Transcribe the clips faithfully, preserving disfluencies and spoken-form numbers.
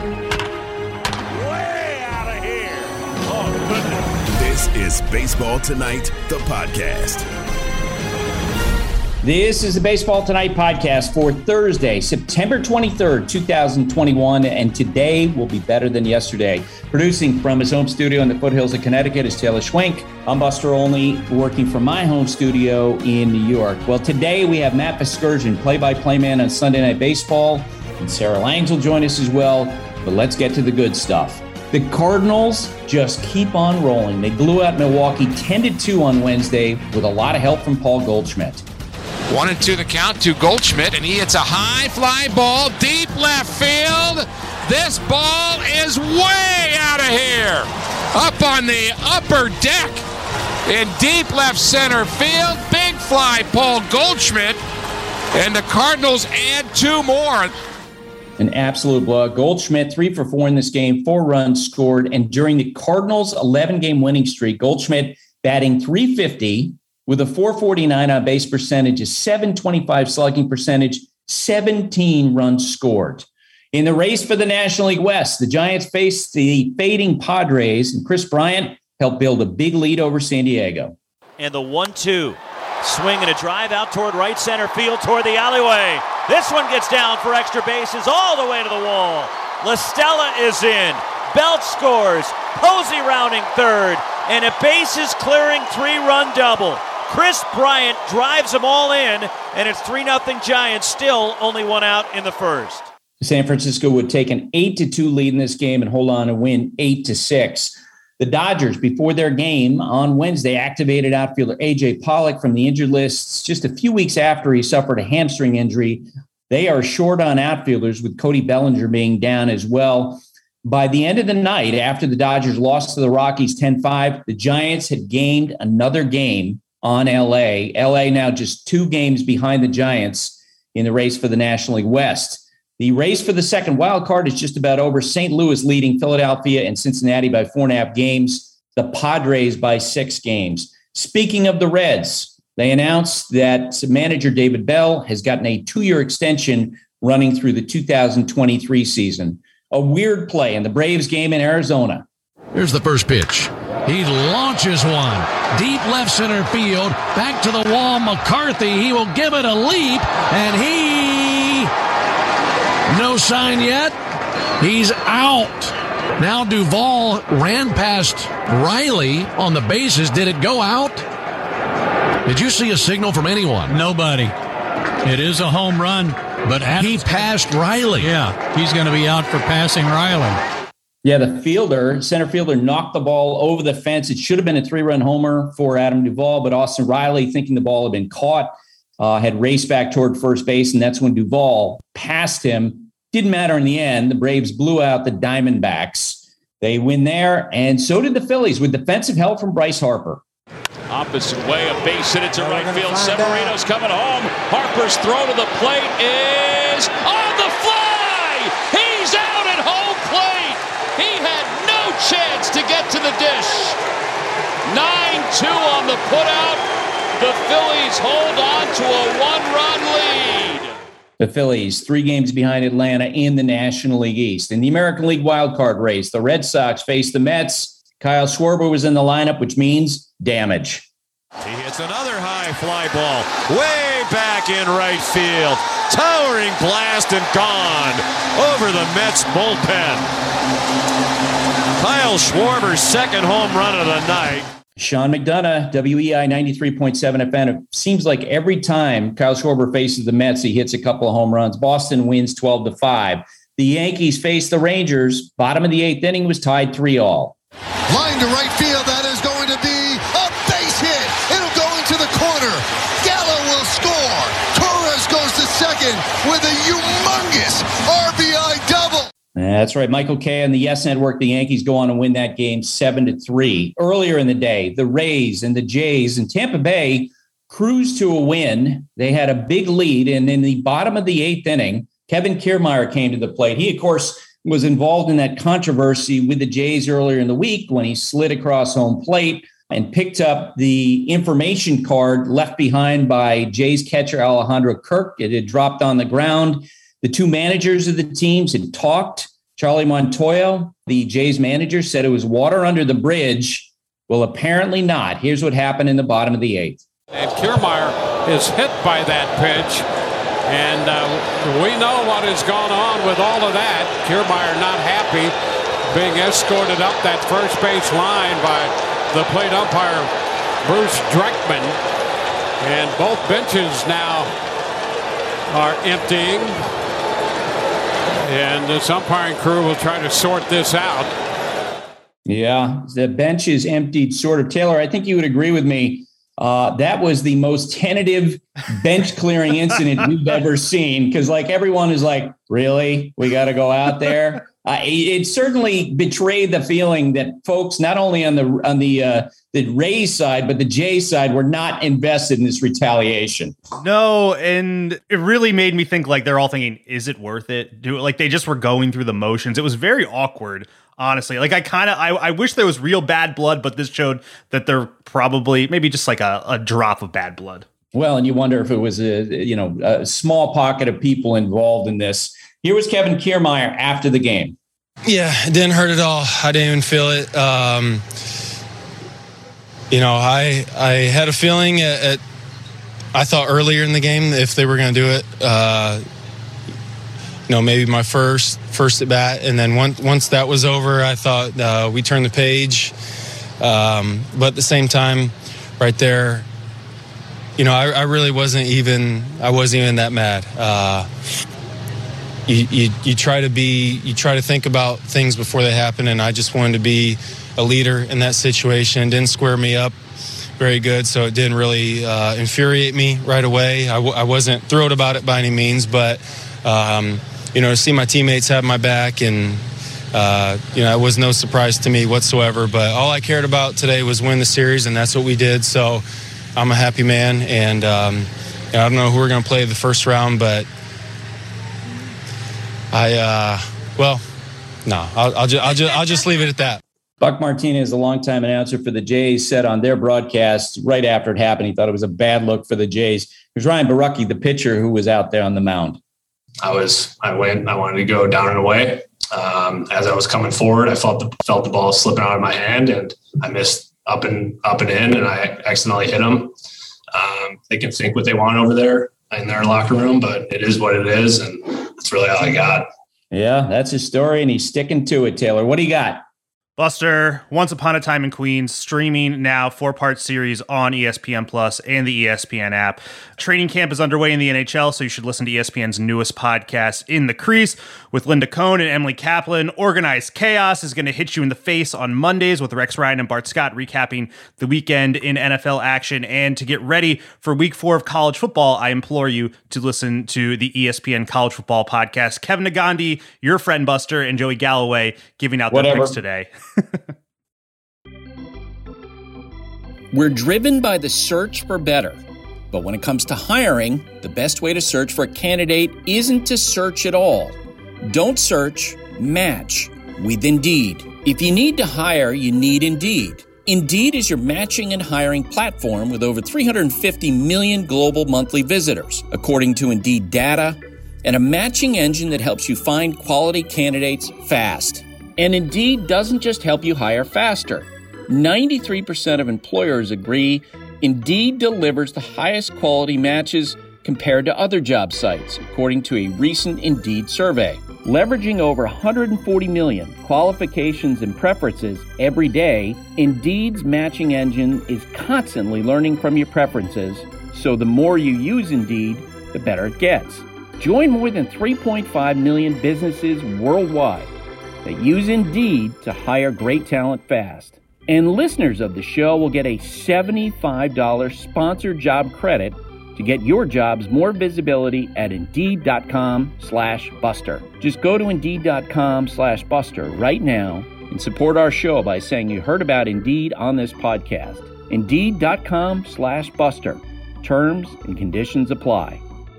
Way out of here. Oh, goodness. This is Baseball Tonight, the podcast. This is the Baseball Tonight podcast for Thursday, September twenty-third, twenty twenty-one, and today will be better than yesterday. Producing from his home studio in the foothills of Connecticut is Taylor Schwenk. I'm Buster Olney, working from my home studio in New York. Well, today we have Matt Vasgersian, play-by-play man on Sunday Night Baseball, and Sarah Langs will join us as well, but let's get to the good stuff. The Cardinals just keep on rolling. They blew out Milwaukee ten to two on Wednesday with a lot of help from Paul Goldschmidt. One and two the count to Goldschmidt, and he hits a high fly ball, deep left field. This ball is way out of here. Up on the upper deck in deep left center field. Big fly, Paul Goldschmidt, and the Cardinals add two more. An absolute blowout. Goldschmidt, three for four in this game, four runs scored, and during the Cardinals' eleven-game winning streak, Goldschmidt batting three fifty, with a four forty-nine on base percentage, a seven twenty-five slugging percentage, seventeen runs scored. In the race for the National League West, the Giants faced the fading Padres, and Chris Bryant helped build a big lead over San Diego. And the one two. Swing and a drive out toward right center field, toward the alleyway. This one gets down for extra bases all the way to the wall. La Stella is in. Belt scores. Posey rounding third. And a bases clearing three-run double. Chris Bryant drives them all in, and it's three nothing Giants, still only one out in the first. San Francisco would take an eight to two lead in this game and hold on and win eight to six. The Dodgers, before their game on Wednesday, activated outfielder A J Pollock from the injured list just a few weeks after he suffered a hamstring injury. They are short on outfielders, with Cody Bellinger being down as well. By the end of the night, after the Dodgers lost to the Rockies ten five, the Giants had gained another game on L A. L A now just two games behind the Giants in the race for the National League West. The race for the second wild card is just about over. Saint Louis leading Philadelphia and Cincinnati by four and a half games. The Padres by six games. Speaking of the Reds, they announced that manager David Bell has gotten a two-year extension running through the two thousand twenty-three season. A weird play in the Braves game in Arizona. Here's the first pitch. He launches one. Deep left center field. Back to the wall. McCarthy. He will give it a leap. And he... No sign yet. He's out. Now Duvall ran past Riley on the bases. Did it go out? Did you see a signal from anyone? Nobody. It is a home run, but he passed Riley. Yeah, he's going to be out for passing Riley. Yeah, the fielder, center fielder, knocked the ball over the fence. It should have been a three-run homer for Adam Duvall, but Austin Riley, thinking the ball had been caught, uh, had raced back toward first base, and that's when Duvall passed him. Didn't matter in the end. The Braves blew out the Diamondbacks. They win there, and so did the Phillies with defensive help from Bryce Harper. Opposite way, a base hit it to right field. Severino's coming home. Harper's throw to the plate is on the fly. He's out at home plate. He had no chance to get to the dish. nine two on the putout. The Phillies hold on to a one-run lead. The Phillies, three games behind Atlanta in the National League East. In the American League wildcard race, the Red Sox faced the Mets. Kyle Schwarber was in the lineup, which means damage. He hits another high fly ball way back in right field. Towering blast and gone over the Mets bullpen. Kyle Schwarber's second home run of the night. Sean McDonough, W E I ninety-three point seven F M. It seems like every time Kyle Schwarber faces the Mets, he hits a couple of home runs. Boston wins twelve to five. The Yankees face the Rangers. Bottom of the eighth inning was tied three all. Line to right field. That is going to be a base hit. It'll go into the corner. Gallo will score. Torres goes to second with a humongous R B I double. That's right. Michael Kay on the Yes Network. The Yankees go on and win that game seven to three. Earlier in the day, the Rays and the Jays and Tampa Bay cruised to a win. They had a big lead, and in the bottom of the eighth inning, Kevin Kiermaier came to the plate. He, of course, was involved in that controversy with the Jays earlier in the week when he slid across home plate and picked up the information card left behind by Jays catcher Alejandro Kirk. It had dropped on the ground. The two managers of the teams had talked. Charlie Montoyo, the Jays manager, said it was water under the bridge. Well, apparently not. Here's what happened in the bottom of the eighth. And Kiermaier is hit by that pitch. And uh, we know what has gone on with all of that. Kiermaier not happy, being escorted up that first base line by the plate umpire, Bruce Dreckman. And both benches now are emptying. And this umpiring crew will try to sort this out. Yeah, the bench is emptied, sort of. Taylor, I think you would agree with me. Uh, that was the most tentative bench clearing incident we've ever seen. Because, like, everyone is like, really? We got to go out there? Uh, it, it certainly betrayed the feeling that folks, not only on the on the uh, the Rays side, but the Jays side, were not invested in this retaliation. No, and it really made me think, like, they're all thinking, is it worth it? Do it? Like, they just were going through the motions. It was very awkward. Honestly, like I kind of, I, I wish there was real bad blood, but this showed that there probably maybe just like a, a drop of bad blood. Well, and you wonder if it was a, you know, a small pocket of people involved in this. Here was Kevin Kiermaier after the game. Yeah, it didn't hurt at all. I didn't even feel it. Um, you know, I I had a feeling at, at I thought earlier in the game if they were going to do it. Uh, You know, maybe my first first at bat, and then once once that was over, I thought uh, we turned the page. Um, but at the same time, right there, you know, I, I really wasn't even I wasn't even that mad. Uh, you, you you try to be you try to think about things before they happen, and I just wanted to be a leader in that situation. It didn't square me up very good, so it didn't really uh, infuriate me right away. I, w- I wasn't thrilled about it by any means, but. Um, You know, to see my teammates have my back, and, uh, you know, it was no surprise to me whatsoever. But all I cared about today was win the series, and that's what we did. So I'm a happy man, and um, you know, I don't know who we're going to play the first round, but I, uh, well, no, I'll, I'll, just, I'll, just, I'll just leave it at that. Buck Martinez, the longtime announcer for the Jays, said on their broadcast right after it happened, he thought it was a bad look for the Jays. Here's Ryan Borucki, the pitcher who was out there on the mound. I was, I went, I wanted to go down and away. Um, as I was coming forward, I felt the, felt the ball slipping out of my hand, and I missed up and up and in, and I accidentally hit them. Um, they can think what they want over there in their locker room, but it is what it is. And that's really all I got. Yeah, that's his story, and he's sticking to it. Taylor, what do you got? Buster, Once Upon a Time in Queens, streaming now, four-part series on E S P N Plus and the E S P N app. Training camp is underway in the N H L, so you should listen to E S P N's newest podcast, In the Crease, with Linda Cohn and Emily Kaplan. Organized Chaos is going to hit you in the face on Mondays with Rex Ryan and Bart Scott recapping the weekend in N F L action. And to get ready for week four of college football, I implore you to listen to the E S P N College Football Podcast. Kevin Nagandi, your friend Buster, and Joey Galloway giving out their picks today. We're driven by the search for better. But when it comes to hiring, the best way to search for a candidate isn't to search at all. Don't search, match with Indeed. If you need to hire, you need Indeed. Indeed is your matching and hiring platform with over three hundred fifty million global monthly visitors, according to Indeed data, and a matching engine that helps you find quality candidates fast. And Indeed doesn't just help you hire faster. ninety-three percent of employers agree Indeed delivers the highest quality matches compared to other job sites, according to a recent Indeed survey. Leveraging over one hundred forty million qualifications and preferences every day, Indeed's matching engine is constantly learning from your preferences, so the more you use Indeed, the better it gets. Join more than three point five million businesses worldwide that use Indeed to hire great talent fast. And listeners of the show will get a seventy-five dollars sponsored job credit to get your jobs more visibility at Indeed.com slash Buster. Just go to Indeed.com slash Buster right now and support our show by saying you heard about Indeed on this podcast. Indeed.com slash Buster. Terms and conditions apply.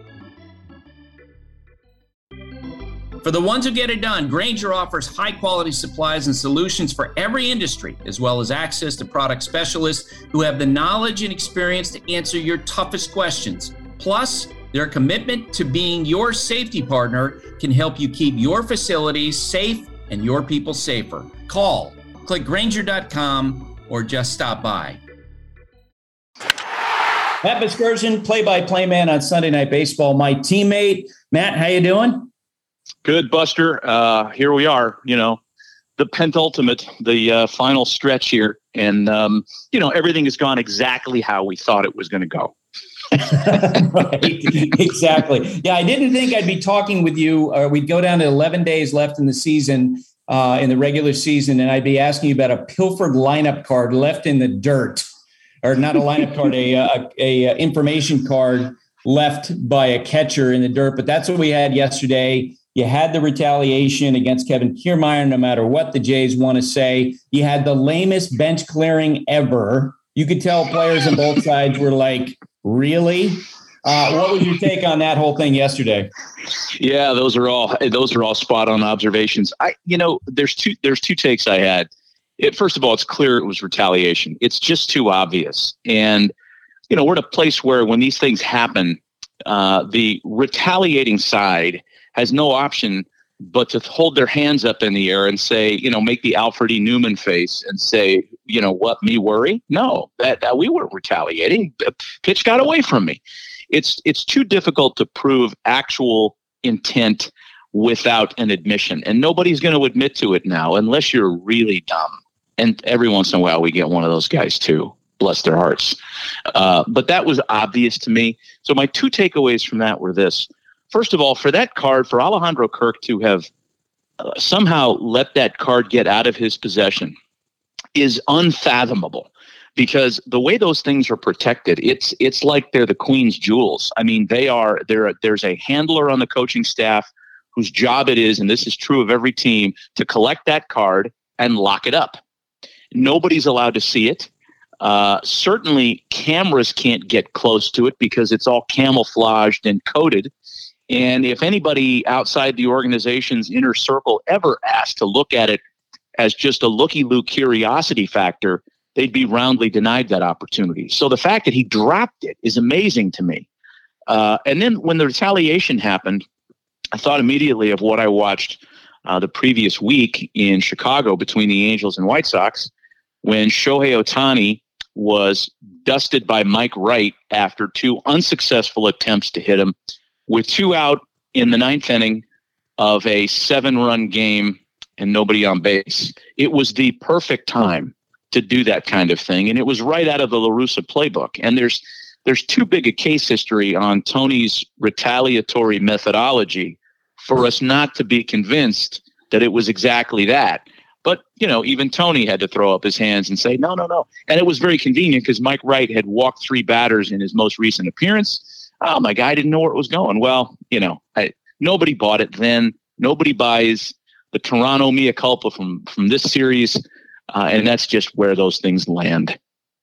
For the ones who get it done, Grainger offers high-quality supplies and solutions for every industry, as well as access to product specialists who have the knowledge and experience to answer your toughest questions. Plus, their commitment to being your safety partner can help you keep your facilities safe and your people safer. Call, click Grainger dot com, or just stop by. Matt Vasgersian, play-by-play man on Sunday Night Baseball. My teammate, Matt, how you doing? Good, Buster. Uh, here we are, you know, the penultimate, the uh, final stretch here. And, um, you know, everything has gone exactly how we thought it was going to go. Right, exactly. Yeah, I didn't think I'd be talking with you. Uh, we'd go down to eleven days left in the season, uh, in the regular season, and I'd be asking you about a pilfered lineup card left in the dirt. Or not a lineup card, a, a, a information card left by a catcher in the dirt. But that's what we had yesterday. You had the retaliation against Kevin Kiermaier, no matter what the Jays want to say. You had the lamest bench clearing ever. You could tell players on both sides were like, really? Uh, what was your take on that whole thing yesterday? Yeah, those are all those are all spot on observations. I, you know, there's two there's two takes I had. It, first of all, it's clear it was retaliation. It's just too obvious. And, you know, we're at a place where when these things happen, uh, the retaliating side has no option but to hold their hands up in the air and say, you know, make the Alfred E. Newman face and say, you know, what, me worry? No, that, that we weren't retaliating. The pitch got away from me. It's it's too difficult to prove actual intent without an admission. And nobody's going to admit to it now unless you're really dumb. And every once in a while we get one of those guys too. Bless their hearts. Uh, but that was obvious to me. So my two takeaways from that were this. First of all, for that card, for Alejandro Kirk to have uh, somehow let that card get out of his possession is unfathomable, because the way those things are protected, it's it's like they're the Queen's jewels. I mean, they are there. There's a handler on the coaching staff whose job it is, and this is true of every team, to collect that card and lock it up. Nobody's allowed to see it. Uh, certainly, cameras can't get close to it because it's all camouflaged and coded. And if anybody outside the organization's inner circle ever asked to look at it as just a looky-loo curiosity factor, they'd be roundly denied that opportunity. So the fact that he dropped it is amazing to me. Uh, and then when the retaliation happened, I thought immediately of what I watched uh, the previous week in Chicago between the Angels and White Sox, when Shohei Ohtani was dusted by Mike Wright after two unsuccessful attempts to hit him, with two out in the ninth inning of a seven-run game and nobody on base. It was the perfect time to do that kind of thing, and it was right out of the La Russa playbook. And there's there's too big a case history on Tony's retaliatory methodology for us not to be convinced that it was exactly that. But, you know, even Tony had to throw up his hands and say, no, no, no. And it was very convenient because Mike Wright had walked three batters in his most recent appearance. Oh, my guy didn't know where it was going. Well, you know, I, nobody bought it then. Nobody buys the Toronto mea culpa from, from this series. Uh, and that's just where those things land.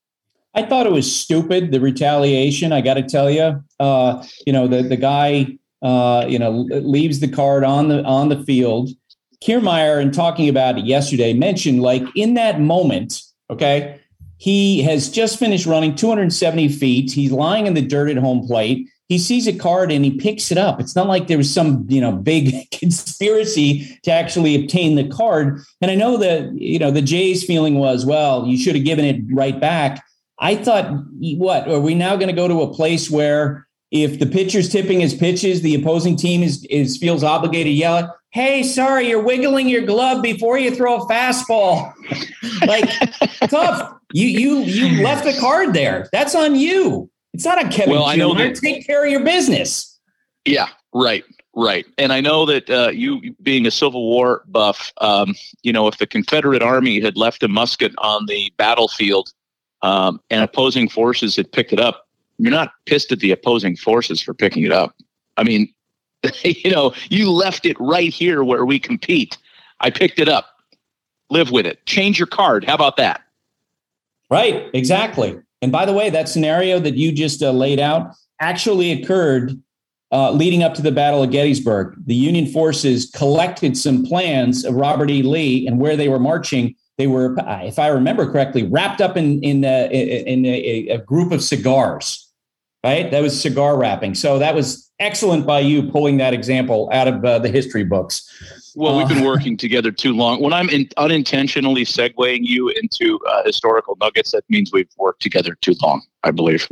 I thought it was stupid, the retaliation. I got to tell you, uh, you know, the, the guy, uh, you know, leaves the card on the on the field. Kiermaier, in talking about it yesterday, mentioned like in that moment, okay, he has just finished running two hundred seventy feet. He's lying in the dirt at home plate. He sees a card and he picks it up. It's not like there was some, you know, big conspiracy to actually obtain the card. And I know that, you know, the Jays' feeling was, well, you should have given it right back. I thought, what, are we now going to go to a place where if the pitcher's tipping his pitches, the opposing team is, is feels obligated to yell at, hey, sorry, you're wiggling your glove before you throw a fastball. Like, tough. You you you left a card there. That's on you. It's not on Kevin. Well, I know that, take care of your business. Yeah, right, right. And I know that uh, you being a Civil War buff, um, you know, if the Confederate Army had left a musket on the battlefield um, and opposing forces had picked it up, you're not pissed at the opposing forces for picking it up. I mean, you know, you left it right here where we compete. I picked it up. Live with it. Change your card. How about that? Right. Exactly. And by the way, that scenario that you just uh, laid out actually occurred uh, leading up to the Battle of Gettysburg. The Union forces collected some plans of Robert E. Lee and where they were marching. They were, if I remember correctly, wrapped up in in, uh, in a, a group of cigars. right? That was cigar wrapping. So that was excellent by you pulling that example out of uh, the history books. Well, we've been working together too long. When I'm in, unintentionally segueing you into uh, historical nuggets, that means we've worked together too long, I believe.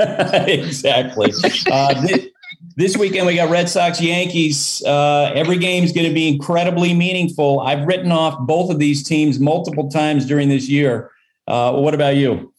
Exactly. uh, this, this weekend, we got Red Sox, Yankees. Uh, every game is going to be incredibly meaningful. I've written off both of these teams multiple times during this year. Uh, what about you?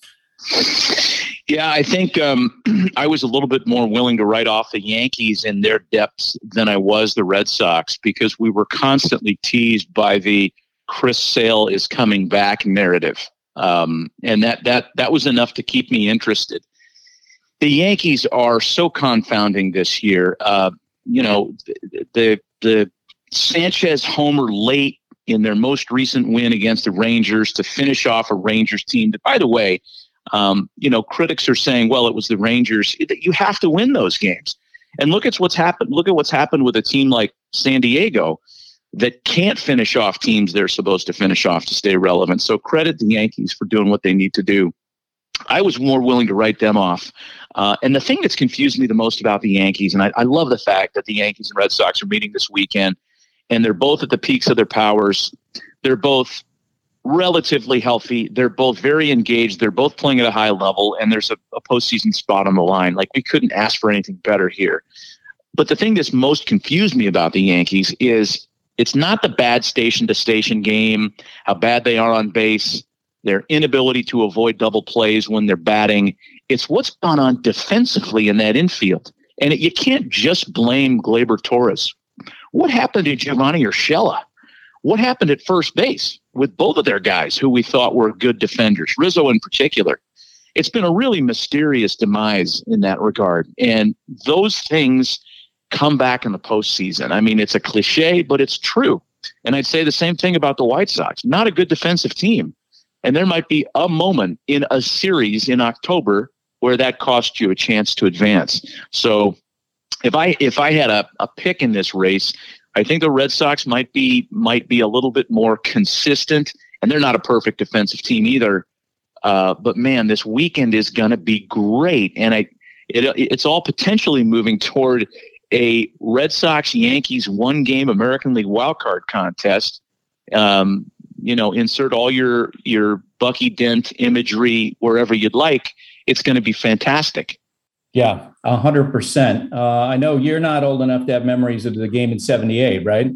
Yeah, I think um, I was a little bit more willing to write off the Yankees in their depths than I was the Red Sox, because we were constantly teased by the Chris Sale is coming back narrative. Um, and that, that, that was enough to keep me interested. The Yankees are so confounding this year. Uh, you know, the, the, the Sanchez homer late in their most recent win against the Rangers to finish off a Rangers team that, by the way, Um, you know, critics are saying, well, it was the Rangers. You have to win those games. And look at what's happened. Look at what's happened with a team like San Diego that can't finish off teams they're supposed to finish off to stay relevant. So credit the Yankees for doing what they need to do. I was more willing to write them off. Uh, and the thing that's confused me the most about the Yankees, and I, I love the fact that the Yankees and Red Sox are meeting this weekend, and they're both at the peaks of their powers. They're both relatively healthy. They're both very engaged. They're both playing at a high level, and there's a, a postseason spot on the line. Like, we couldn't ask for anything better here. But the thing that's most confused me about the Yankees is it's not the bad station-to-station game, how bad they are on base, their inability to avoid double plays when they're batting. It's what's gone on defensively in that infield. And it, you can't just blame Gleyber Torres. What happened to Giovanni Urshela? What happened at first base with both of their guys who we thought were good defenders, Rizzo in particular? It's been a really mysterious demise in that regard. And those things come back in the postseason. I mean, it's a cliche, but it's true. And I'd say the same thing about the White Sox. Not a good defensive team. And there might be a moment in a series in October where that cost you a chance to advance. So if I if I had a, a pick in this race, I think the Red Sox might be might be a little bit more consistent, and they're not a perfect defensive team either. Uh, but man, this weekend is going to be great, and I it, it's all potentially moving toward a Red Sox Yankees one game American League wildcard contest. Um, you know, insert all your your Bucky Dent imagery wherever you'd like. It's going to be fantastic. Yeah, a hundred percent. I know you're not old enough to have memories of the game in seventy-eight, right?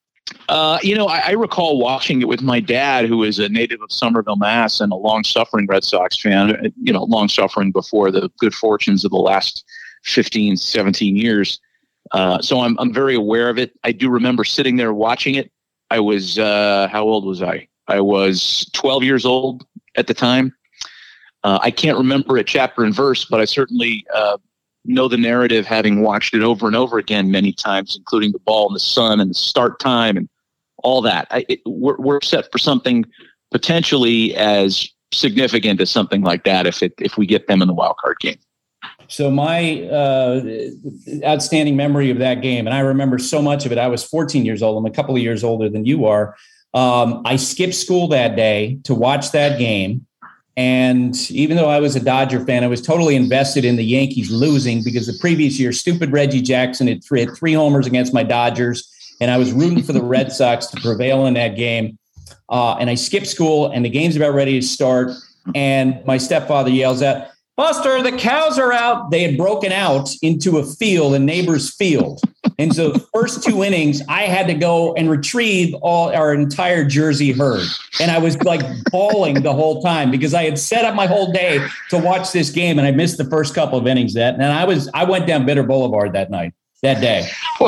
Uh, you know, I, I recall watching it with my dad, who is a native of Somerville, Mass, and a long-suffering Red Sox fan, you know, long-suffering before the good fortunes of the last fifteen, seventeen years. Uh, so I'm I'm very aware of it. I do remember sitting there watching it. I was, uh, how old was I? I was twelve years old at the time. Uh, I can't remember it chapter and verse, but I certainly uh, know the narrative, having watched it over and over again many times, including the ball in the sun and the start time and all that. I, it, we're, we're set for something potentially as significant as something like that if it if we get them in the wild card game. So my uh, outstanding memory of that game, and I remember so much of it. I was fourteen years old. I'm a couple of years older than you are. Um, I skipped school that day to watch that game. And even though I was a Dodger fan, I was totally invested in the Yankees losing because the previous year, stupid Reggie Jackson had three, had three homers against my Dodgers, and I was rooting for the Red Sox to prevail in that game. Uh, and I skipped school, and the game's about ready to start, and my stepfather yells out, "Buster, the cows are out." They had broken out into a field, a neighbor's field. And so the first two innings, I had to go and retrieve all our entire Jersey herd. And I was like bawling the whole time because I had set up my whole day to watch this game, and I missed the first couple of innings. That, and I was I went down Bitter Boulevard that night, that day.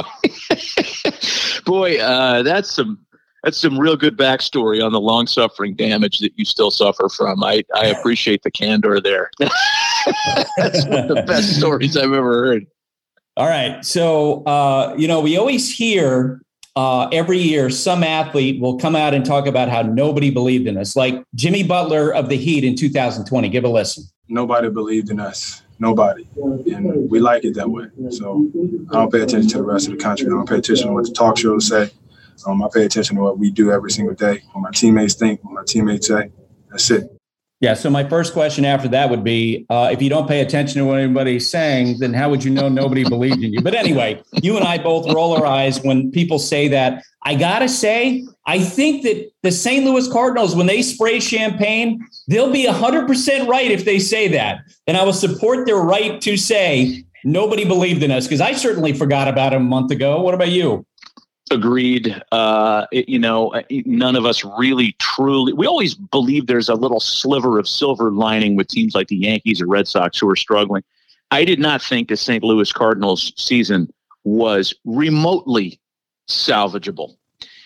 Boy, uh, that's some that's some real good backstory on the long-suffering damage that you still suffer from. I, I appreciate the candor there. That's one of the best stories I've ever heard. All right. So, uh, you know, we always hear uh, every year some athlete will come out and talk about how nobody believed in us, like Jimmy Butler of the Heat in two thousand twenty. Give a listen. Nobody believed in us. Nobody. And we like it that way. So I don't pay attention to the rest of the country. I don't pay attention to what the talk shows say. Um, I pay attention to what we do every single day, what my teammates think, what my teammates say. That's it. Yeah, so my first question after that would be, uh, if you don't pay attention to what anybody's saying, then how would you know nobody believed in you? But anyway, you and I both roll our eyes when people say that. I got to say, I think that the Saint Louis Cardinals, when they spray champagne, they'll be one hundred percent right if they say that. And I will support their right to say nobody believed in us, because I certainly forgot about it a month ago. What about you? Agreed. Uh, it, you know, none of us really truly, we always believe there's a little sliver of silver lining with teams like the Yankees or Red Sox who are struggling. I did not think the Saint Louis Cardinals season was remotely salvageable.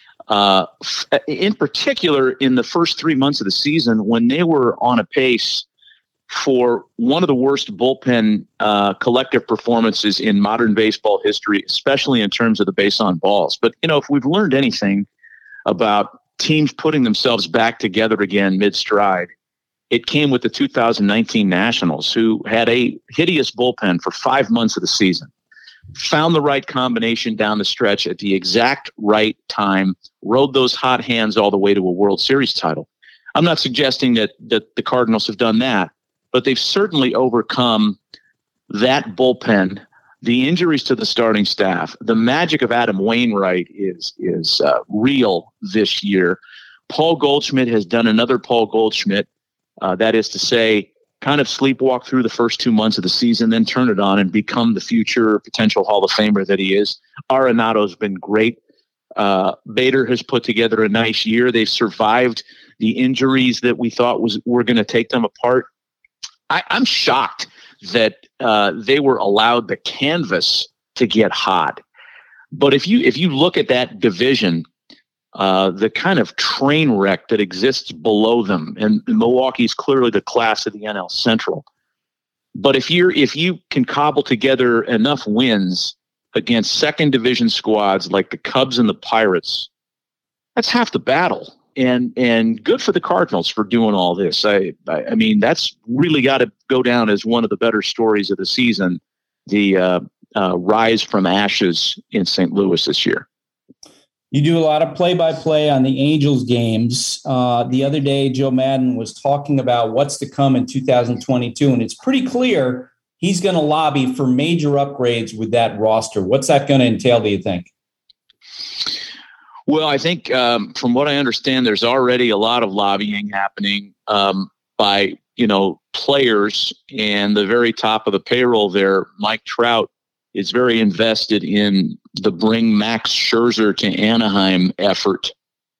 Uh, in particular, in the first three months of the season, when they were on a pace for one of the worst bullpen uh, collective performances in modern baseball history, especially in terms of the base on balls. But, you know, if we've learned anything about teams putting themselves back together again mid-stride, it came with the two thousand nineteen Nationals, who had a hideous bullpen for five months of the season, found the right combination down the stretch at the exact right time, rode those hot hands all the way to a World Series title. I'm not suggesting that, that the Cardinals have done that, but they've certainly overcome that bullpen, the injuries to the starting staff. The magic of Adam Wainwright is is uh, real this year. Paul Goldschmidt has done another Paul Goldschmidt, uh, that is to say, kind of sleepwalk through the first two months of the season, then turn it on and become the future potential Hall of Famer that he is. Arenado's been great. Uh, Bader has put together a nice year. They've survived the injuries that we thought was were going to take them apart. I, I'm shocked that uh, they were allowed the canvas to get hot. But if you if you look at that division, uh, the kind of train wreck that exists below them, and Milwaukee's clearly the class of the N L Central. But if you're if you can cobble together enough wins against second division squads like the Cubs and the Pirates, that's half the battle. And and good for the Cardinals for doing all this. I I, I mean, that's really got to go down as one of the better stories of the season, the uh, uh, rise from ashes in Saint Louis this year. You do a lot of play-by-play on the Angels games. Uh, the other day, Joe Madden was talking about what's to come in two thousand twenty-two, and it's pretty clear he's going to lobby for major upgrades with that roster. What's that going to entail, do you think? Well, I think um, from what I understand, there's already a lot of lobbying happening um, by, you know, players, and the very top of the payroll there, Mike Trout, is very invested in the bring Max Scherzer to Anaheim effort.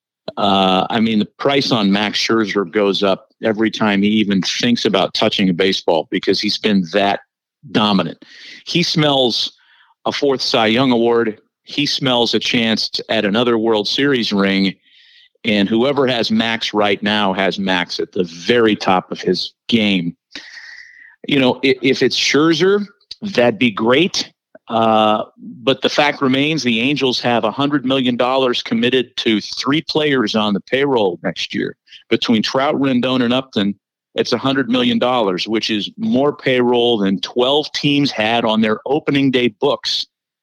Uh, I mean, the price on Max Scherzer goes up every time he even thinks about touching a baseball because he's been that dominant. He smells a fourth Cy Young Award. He smells a chance to, at another World Series ring, and whoever has Max right now has Max at the very top of his game. You know, if, if it's Scherzer, that'd be great. Uh, but the fact remains the Angels have one hundred million dollars committed to three players on the payroll next year. Between Trout, Rendon, and Upton, it's one hundred million dollars, which is more payroll than twelve teams had on their opening day books.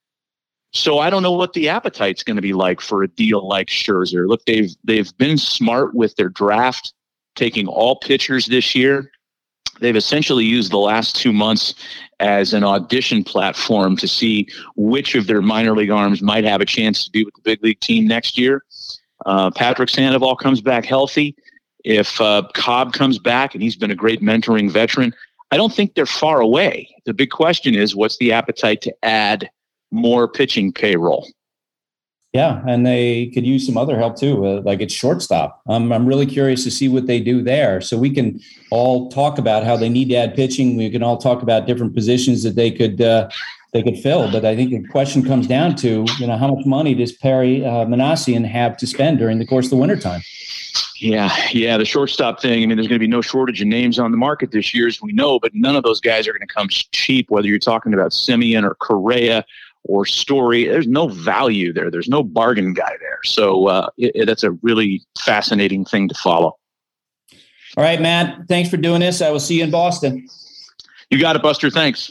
So I don't know what the appetite's going to be like for a deal like Scherzer. Look, they've they've been smart with their draft, taking all pitchers this year. They've essentially used the last two months as an audition platform to see which of their minor league arms might have a chance to be with the big league team next year. Uh, Patrick Sandoval comes back healthy. If uh, Cobb comes back, and he's been a great mentoring veteran, I don't think they're far away. The big question is, what's the appetite to add more pitching payroll? Yeah, and they could use some other help too, uh, like it's shortstop. Um, I'm really curious to see what they do there. So we can all talk about how they need to add pitching. We can all talk about different positions that they could uh, they could fill. But I think the question comes down to, you know, how much money does Perry uh, Minasian have to spend during the course of the wintertime? Yeah, yeah, the shortstop thing. I mean, there's going to be no shortage of names on the market this year, as we know, but none of those guys are going to come cheap, whether you're talking about Simeon or Correa or Story. There's no value there. There's no bargain guy there. So uh, it, it, that's a really fascinating thing to follow. All right, Matt, thanks for doing this. I will see you in Boston. You got it, Buster. Thanks.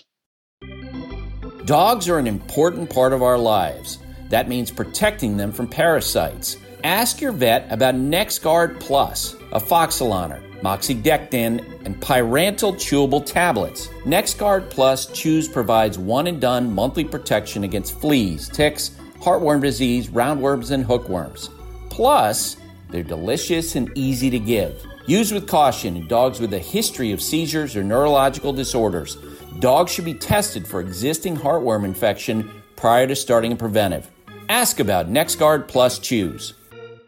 Dogs are an important part of our lives. That means protecting them from parasites. Ask your vet about NexGard Plus, a Foxalaner, Moxidectin, and Pyrantel chewable tablets. NexGard Plus Chews provides one-and-done monthly protection against fleas, ticks, heartworm disease, roundworms, and hookworms. Plus, they're delicious and easy to give. Use with caution in dogs with a history of seizures or neurological disorders. Dogs should be tested for existing heartworm infection prior to starting a preventive. Ask about NexGard Plus Chews.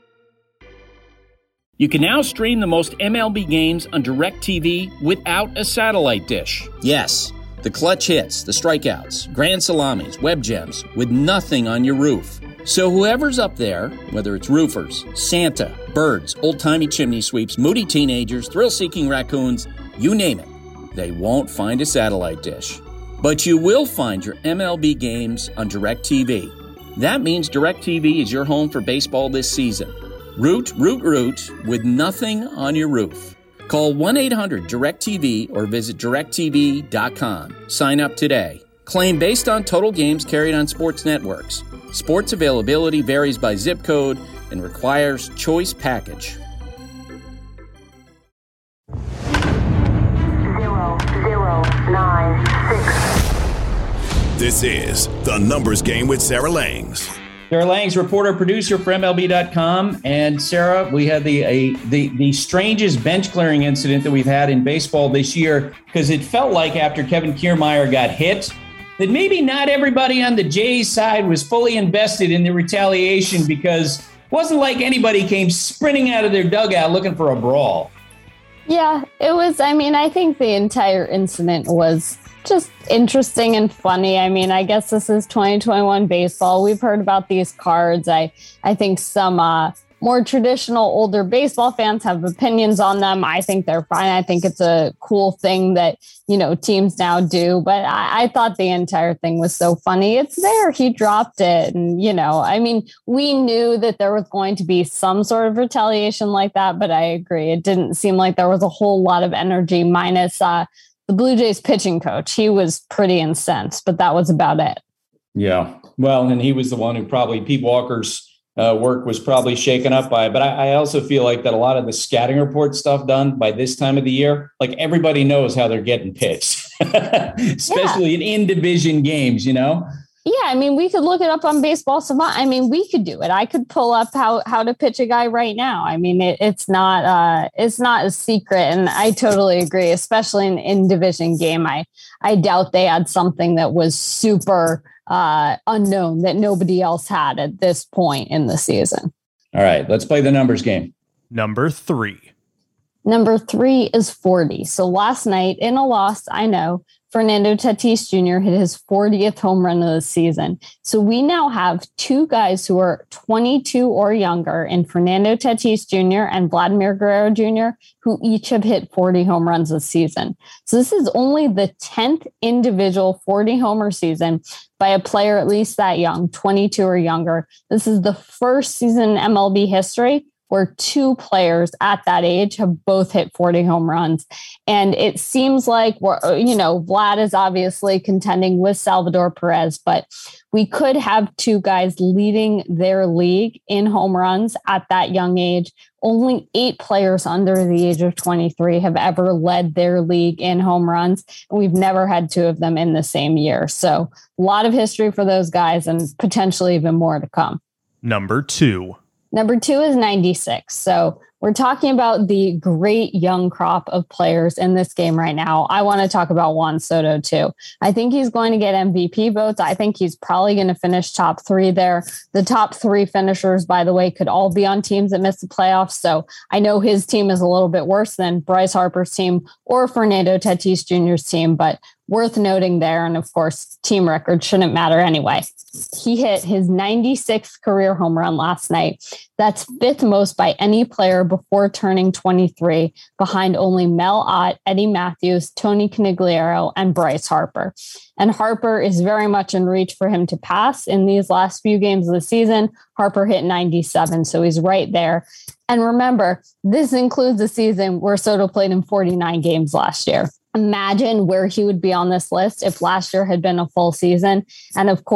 You can now stream the most M L B games on DirecTV without a satellite dish. Yes, the clutch hits, the strikeouts, grand salamis, web gems, with nothing on your roof. So whoever's up there, whether it's roofers, Santa, birds, old-timey chimney sweeps, moody teenagers, thrill-seeking raccoons, you name it, they won't find a satellite dish. But you will find your M L B games on DirecTV. That means DirecTV is your home for baseball this season. Root, root, root, with nothing on your roof. Call one eight hundred direct T V or visit direct T V dot com. Sign up today. Claim based on total games carried on sports networks. Sports availability varies by zip code and requires choice package. Zero, zero, nine, six. This is The Numbers Game with Sarah Langs. Sarah Langs, reporter, producer for M L B dot com. And Sarah, we had the a, the the strangest bench clearing incident that we've had in baseball this year, because it felt like after Kevin Kiermaier got hit that maybe not everybody on the Jays side was fully invested in the retaliation, because it wasn't like anybody came sprinting out of their dugout looking for a brawl. Yeah, it was. I mean, I think the entire incident was just interesting and funny. I mean, I guess this is twenty twenty-one baseball. We've heard about these cards. I, I think some uh, more traditional older baseball fans have opinions on them. I think they're fine. I think it's a cool thing that, you know, teams now do. But I, I thought the entire thing was so funny. It's there. He dropped it. And, you know, I mean, we knew that there was going to be some sort of retaliation like that. But I agree. It didn't seem like there was a whole lot of energy, minus uh, the Blue Jays pitching coach. He was pretty incensed, but that was about it. Yeah. Well, and he was the one who probably, Pete Walker's uh, work was probably shaken up by it. But I, I also feel like that a lot of the scouting report stuff done by this time of the year, like everybody knows how they're getting pitched, especially yeah. in in-division games, you know? Yeah, I mean, we could look it up on Baseball Savant. I mean, we could do it. I could pull up how, how to pitch a guy right now. I mean, it, it's not uh, it's not a secret, and I totally agree. Especially in in division game, I I doubt they had something that was super uh, unknown that nobody else had at this point in the season. All right, let's play the numbers game. Number three. Number three is forty. So last night in a loss, I know, Fernando Tatis Junior hit his fortieth home run of the season. So we now have two guys who are twenty-two or younger in Fernando Tatis Junior and Vladimir Guerrero Junior, who each have hit forty home runs this season. So this is only the tenth individual forty homer season by a player at least that young, twenty-two or younger. This is the first season in M L B history where two players at that age have both hit forty home runs. And it seems like, we're, you know, Vlad is obviously contending with Salvador Perez, but we could have two guys leading their league in home runs at that young age. Only eight players under the age of twenty-three have ever led their league in home runs. And we've never had two of them in the same year. So a lot of history for those guys and potentially even more to come. Number two. Number two is ninety-six. So we're talking about the great young crop of players in this game right now. I want to talk about Juan Soto too. I think he's going to get M V P votes. I think he's probably going to finish top three there. The top three finishers, by the way, could all be on teams that miss the playoffs. So I know his team is a little bit worse than Bryce Harper's team or Fernando Tatis Junior's team, but worth noting there. And of course, team record shouldn't matter anyway. He hit his ninety-sixth career home run last night. That's fifth most by any player before turning twenty-three, behind only Mel Ott, Eddie Matthews, Tony Conigliaro, and Bryce Harper. And Harper is very much in reach for him to pass in these last few games of the season. Harper hit ninety-seven, so he's right there. And remember, this includes a season where Soto played in forty-nine games last year. Imagine where he would be on this list if last year had been a full season. And of course,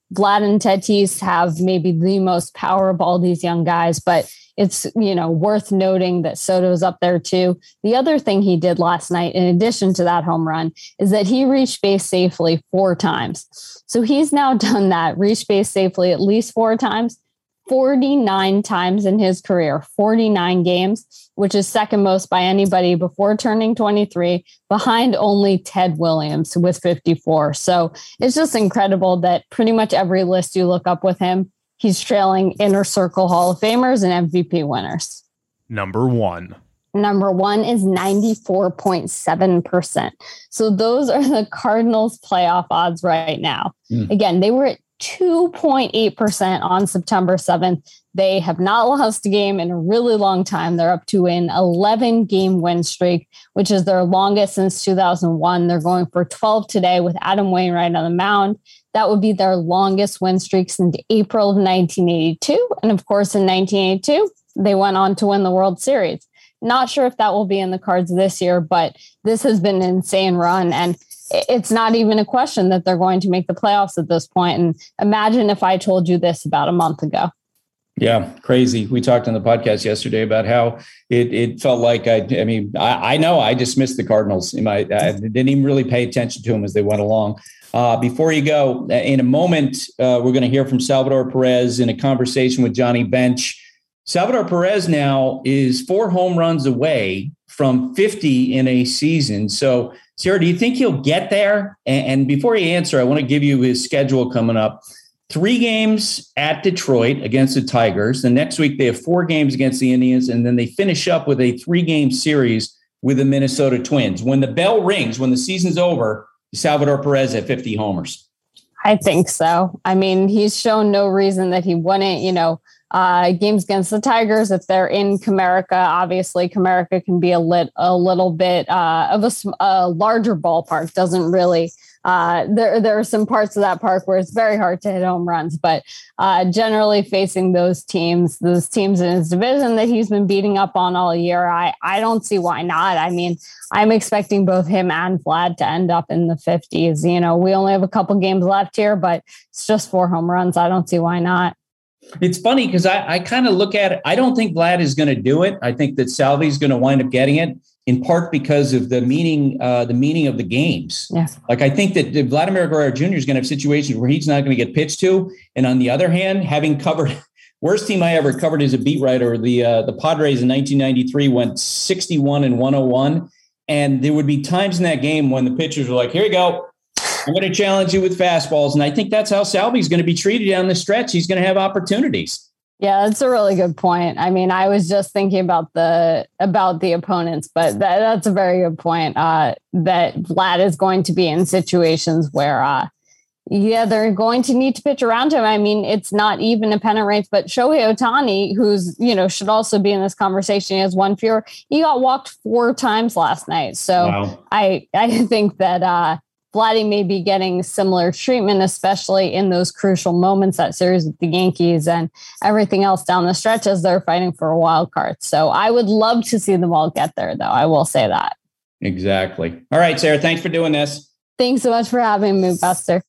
Vlad and Tatis have maybe the most power of all these young guys, but it's, you know, worth noting that Soto's up there too. The other thing he did last night, in addition to that home run, is that he reached base safely four times. So he's now done that, reached base safely at least four times, forty-nine times in his career, forty-nine games, which is second most by anybody before turning twenty-three, behind only Ted Williams with fifty-four. So it's just incredible that pretty much every list you look up with him, he's trailing Inner Circle Hall of Famers and M V P winners. Number one. Number one is ninety-four point seven percent. So those are the Cardinals playoff odds right now. Mm. Again, they were at two point eight percent on September seventh. They have not lost a game in a really long time. They're up to an eleven game win streak, which is their longest since two thousand one. They're going for twelve today with Adam Wainwright on the mound. That would be their longest win streak since April of nineteen eighty-two. And of course, in nineteen eighty-two, they went on to win the World Series. Not sure if that will be in the cards this year, but this has been an insane run. And it's not even a question that they're going to make the playoffs at this point. And imagine if I told you this about a month ago. Yeah, crazy. We talked on the podcast yesterday about how it, it felt like I, I mean, I, I know I dismissed the Cardinals. In my, I didn't even really pay attention to them as they went along. Uh, before you go, in a moment, uh, we're going to hear from Salvador Perez in a conversation with Johnny Bench. Salvador Perez now is four home runs away from fifty in a season. So, Sarah, do you think he'll get there? And, and before you answer, I want to give you his schedule coming up. Three games at Detroit against the Tigers. The next week, they have four games against the Indians, and then they finish up with a three-game series with the Minnesota Twins. When the bell rings, when the season's over, Salvador Perez at fifty homers. I think so. I mean, he's shown no reason that he wouldn't, you know, uh, games against the Tigers, if they're in Comerica, obviously Comerica can be a lit, a little bit uh, of a, a larger ballpark. Doesn't really, uh, there, there are some parts of that park where it's very hard to hit home runs, but uh, generally facing those teams, those teams in his division that he's been beating up on all year, I, I don't see why not. I mean, I'm expecting both him and Vlad to end up in the fifties. You know, we only have a couple games left here, but it's just four home runs. I don't see why not. It's funny because I, I kind of look at it. I don't think Vlad is going to do it. I think that Salvi is going to wind up getting it, in part because of the meaning, uh, the meaning of the games. Yeah. Like I think that Vladimir Guerrero Junior is going to have situations where he's not going to get pitched to. And on the other hand, having covered worst team I ever covered as a beat writer, the uh, the Padres in nineteen ninety-three went sixty-one and one oh one. And there would be times in that game when the pitchers were like, here you go. I'm going to challenge you with fastballs. And I think that's how Salvi's going to be treated down the stretch. He's going to have opportunities. Yeah, that's a really good point. I mean, I was just thinking about the about the opponents, but that, that's a very good point, uh, that Vlad is going to be in situations where, uh, yeah, they're going to need to pitch around him. I mean, it's not even a pennant race, but Shohei Ohtani, who's, you know, should also be in this conversation, he has one fewer. He got walked four times last night. So wow. I, I think that, uh, Vladdy may be getting similar treatment, especially in those crucial moments, that series with the Yankees and everything else down the stretch as they're fighting for a wild card. So I would love to see them all get there, though. I will say that. Exactly. All right, Sarah, thanks for doing this. Thanks so much for having me, Buster.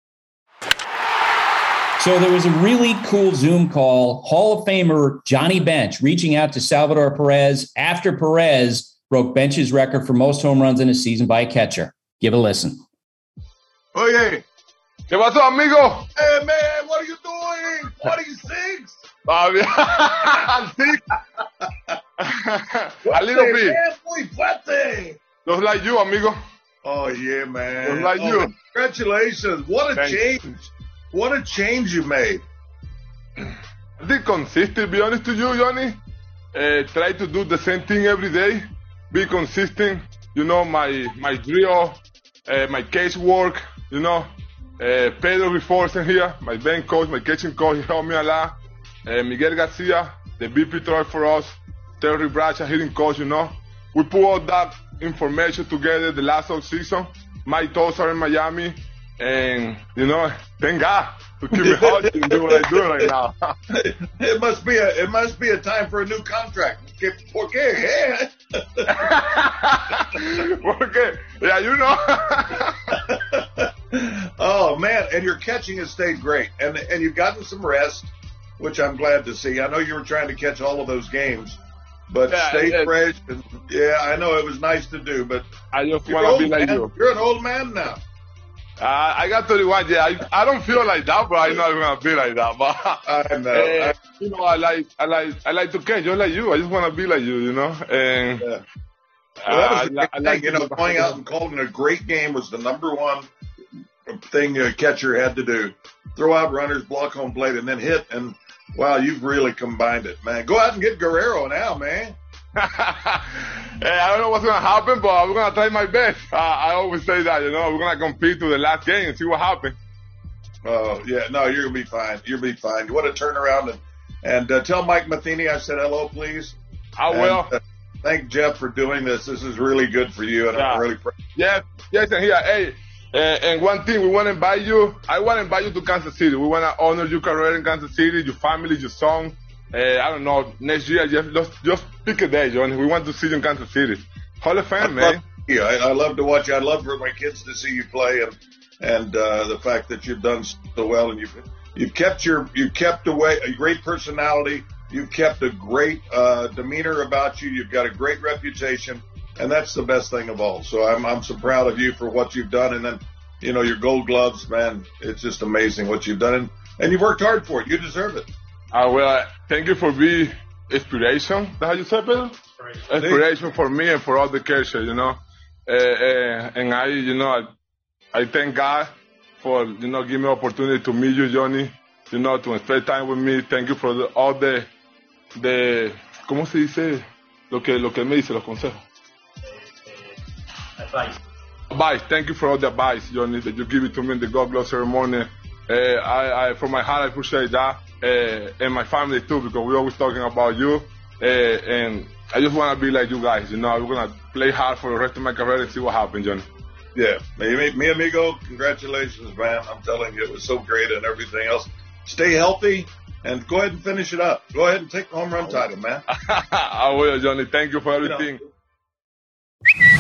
So there was a really cool Zoom call. Hall of Famer Johnny Bench reaching out to Salvador Perez after Perez broke Bench's record for most home runs in a season by a catcher. Give a listen. Oye, ¿qué pasó, amigo? Hey, man, what are you doing? forty-six? I'm sick. A little bit. Muy fuerte. Just like you, amigo. Oh, yeah, man. Just like oh, you. Congratulations. What a Thanks. change. What a change you made. I think consistent, to be honest to you, Johnny. Uh, try to do the same thing every day. Be consistent. You know, my, my drill, uh, my case work. You know, uh, Pedro Reforcen here, my bench coach, my catching coach, he helped me a lot. Uh, Miguel Garcia, the B P thrower for us. Terry Bradshaw, hitting coach, you know. We put all that information together the last off season. My toes are in Miami. And, you know, thank God to keep me healthy and do what I do right now. It must be a, it must be a time for a new contract. ¿Por qué? ¿Por qué? Yeah, you know. Oh, Oh, man, and your catching has stayed great. And and you've gotten some rest, which I'm glad to see. I know you were trying to catch all of those games, but yeah, stay yeah. fresh. And, yeah, I know it was nice to do, but I just you're want to be old, like man. you. You're an old man now. Uh, I got thirty-one. Yeah, I, I don't feel like that, but I know I'm gonna be like that. But I know. Uh, you know, I like, I like, I like to catch just like you. I just want to be like you, you know. And yeah. Well, that was uh, the I, I I like, like you know, going out and calling a great game was the number one thing a catcher had to do. Throw out runners, block home plate, and then hit. And wow, you've really combined it, man. Go out and get Guerrero now, man. Hey, I don't know what's going to happen, but I'm going to try my best. Uh, I always say that, you know, we're going to compete to the last game and see what happens. Oh, yeah, no, you're going to be fine. You'll be fine. What a turnaround. And, and uh, tell Mike Matheny I said hello, please. I will. And, uh, thank Jeff for doing this. This is really good for you, and yeah. I'm really proud. Yes, yes, and here, hey, uh, and one thing, we want to invite you. I want to invite you to Kansas City. We want to honor your career in Kansas City, your family, your son. Uh, I don't know, next year, just, just, just pick a day, John. We want to see you in Kansas City. Hall of Fame, man. Yeah, I, I love to watch you. I love for my kids to see you play, and and uh, the fact that you've done so well, and you've you've kept your you've kept away a great personality. You've kept a great uh, demeanor about you. You've got a great reputation, and that's the best thing of all. So I'm I'm so proud of you for what you've done, and then you know your Gold Gloves, man. It's just amazing what you've done, and, and you've worked hard for it. You deserve it. Uh, well, uh, thank you for being inspiration. That's how you say, Pedro? Inspiration for me and for all the catchers, you know. Uh, uh, and I, you know, I, I thank God for, you know, giving me the opportunity to meet you, Johnny, you know, to spend time with me. Thank you for the, all the, the, ¿cómo se dice? Lo que, lo que me dice, los consejos. Advice. Advice. Thank you for all the advice, Johnny, that you give it to me in the Gold Glove ceremony. Uh, I, I, from my heart, I appreciate that. Uh, and my family too, because we're always talking about you, uh, and I just want to be like you guys, you know. We're going to play hard for the rest of my career and see what happens, Johnny. Yeah, me, me amigo, congratulations, man. I'm telling you, it was so great and everything else. Stay healthy and go ahead and finish it up. Go ahead and take the home run title, man. I will, Johnny. Thank you for everything. You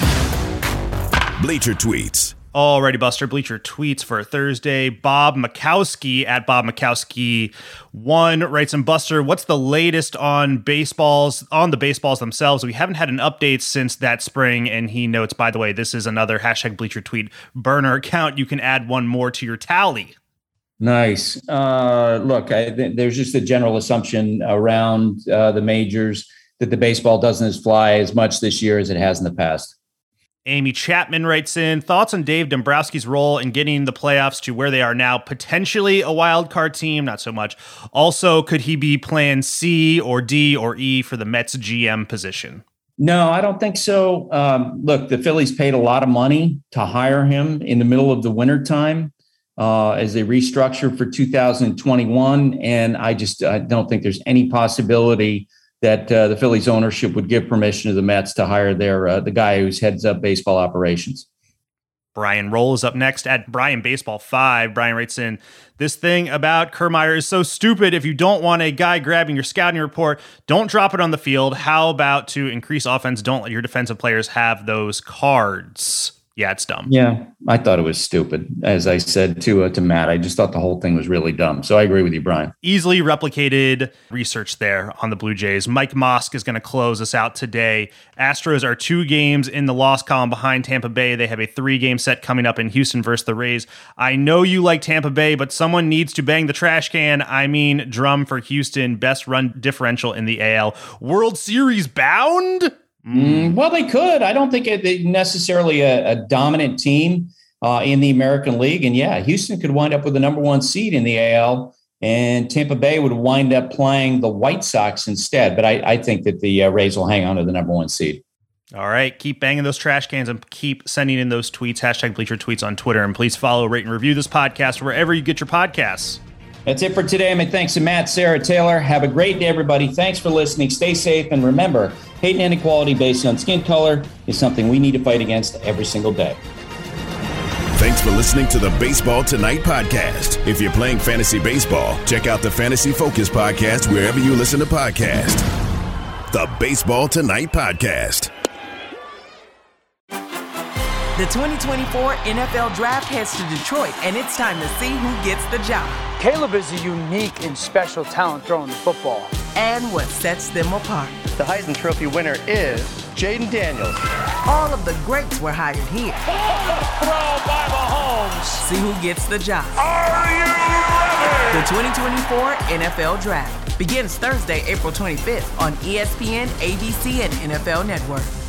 know. Bleacher Tweets. Alrighty, Buster. Bleacher Tweets for Thursday. Bob Makowski at Bob Makowski one writes in, Buster, what's the latest on baseballs, on the baseballs themselves? We haven't had an update since that spring. And he notes, by the way, this is another hashtag Bleacher Tweet burner account. You can add one more to your tally. Nice. Uh, look, I, th- there's just a general assumption around uh, the majors that the baseball doesn't fly as much this year as it has in the past. Amy Chapman writes in, thoughts on Dave Dombrowski's role in getting the playoffs to where they are now, potentially a wild card team, not so much. Also, could he be plan C or D or E for the Mets G M position? No, I don't think so. Um, look, the Phillies paid a lot of money to hire him in the middle of the wintertime uh, as they restructure for two thousand twenty-one. And I just I don't think there's any possibility that uh, the Phillies ownership would give permission to the Mets to hire their uh, the guy who's heads up baseball operations. Brian Roll is up next at Brian Baseball five. Brian writes in, this thing about Kiermaier is so stupid. If you don't want a guy grabbing your scouting report, don't drop it on the field. How about to increase offense? Don't let your defensive players have those cards. Yeah, it's dumb. Yeah, I thought it was stupid. As I said to uh, to Matt, I just thought the whole thing was really dumb. So I agree with you, Brian. Easily replicated research there on the Blue Jays. Mike Mosk is going to close us out today. Astros are two games in the loss column behind Tampa Bay. They have a three-game set coming up in Houston versus the Rays. I know you like Tampa Bay, but someone needs to bang the trash can. I mean, drum for Houston. Best run differential in the A L. World Series bound? Mm, well, they could. I don't think it, it necessarily a, a dominant team uh, in the American League. And yeah, Houston could wind up with the number one seed in the A L, and Tampa Bay would wind up playing the White Sox instead. But I, I think that the uh, Rays will hang on to the number one seed. All right. Keep banging those trash cans and keep sending in those tweets. Hashtag Bleacher Tweets on Twitter. And please follow, rate, and review this podcast wherever you get your podcasts. That's it for today. My thanks to Matt, Sarah, Taylor. Have a great day, everybody. Thanks for listening. Stay safe. And remember, hate and inequality based on skin color is something we need to fight against every single day. Thanks for listening to the Baseball Tonight podcast. If you're playing fantasy baseball, check out the Fantasy Focus podcast wherever you listen to podcasts. The Baseball Tonight podcast. The twenty twenty-four N F L Draft heads to Detroit, and it's time to see who gets the job. Caleb is a unique and special talent throwing the football. And what sets them apart. The Heisman Trophy winner is Jaden Daniels. All of the greats were hired here. Throw by Mahomes. See who gets the job. Are you ready? The twenty twenty-four N F L Draft begins Thursday, April twenty-fifth on E S P N, A B C, and N F L Network.